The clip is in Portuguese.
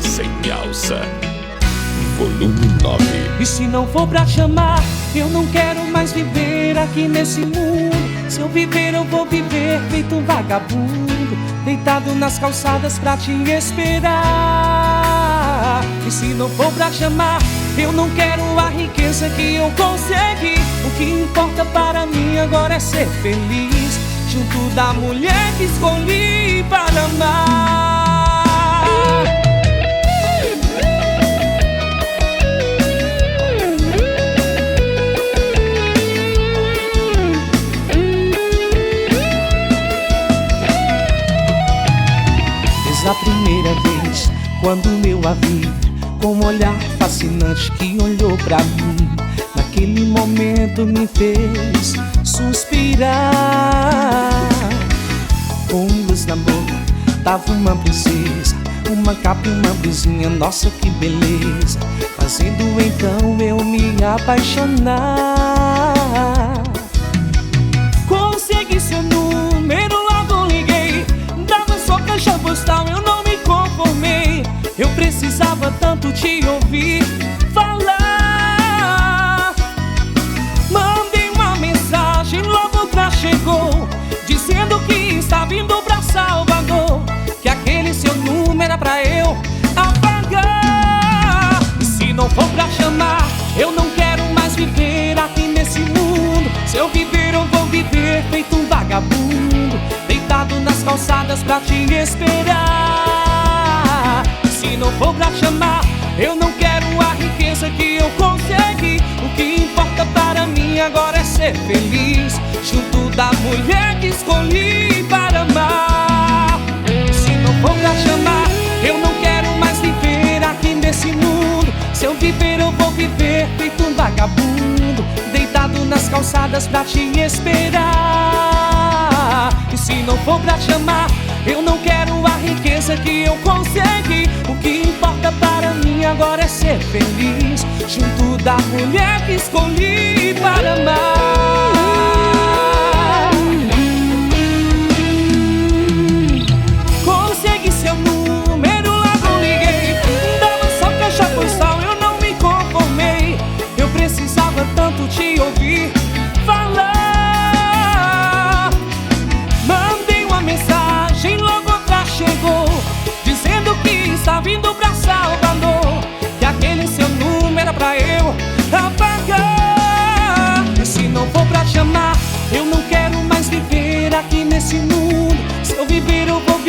sem alça. Volume 9. E se não for pra chamar, eu não quero mais viver aqui nesse mundo. Se eu viver, eu vou viver feito um vagabundo, deitado nas calçadas pra te esperar. E se não for pra chamar, eu não quero a riqueza que eu consegui. O que importa para mim agora é ser feliz, junto da mulher que escolhi para amar. Desde a primeira vez, quando eu a vi, com um olhar fascinante que olhou pra mim, naquele momento me fez suspirar. Com luz na boca, tava uma princesa, uma capa e uma blusinha, nossa que beleza, fazendo então eu me apaixonar. Consegui seu número, logo liguei, dava sua caixa postal, eu não me conformei. Eu precisava tanto te ouvir falar. Mandei uma mensagem, logo pra chegou, dizendo que está vindo pra Salvador, que aquele seu número era pra eu apagar. E se não for pra chamar, eu não quero mais viver aqui nesse mundo. Se eu viver, eu vou viver feito um vagabundo, deitado nas calçadas pra te esperar. Se não for pra chamar, eu não quero a riqueza que eu consegui. O que importa para mim agora é ser feliz, junto da mulher que escolhi para amar. Se não for pra chamar, eu não quero mais viver aqui nesse mundo. Se eu viver, eu vou viver feito um vagabundo, deitado nas calçadas pra te esperar. E se não for pra chamar, eu não quero a riqueza que eu consegui. O que importa para mim agora é ser feliz, junto da mulher que escolhi para amar. Consegui seu número, logo liguei, dava só caixa postal, eu não me conformei. Eu precisava tanto te ouvir falar. Mandei uma mensagem, logo outra chegou, dizendo que está vindo pra Salvador, que aquele seu número era pra eu apagar. E se não for pra chamar, eu não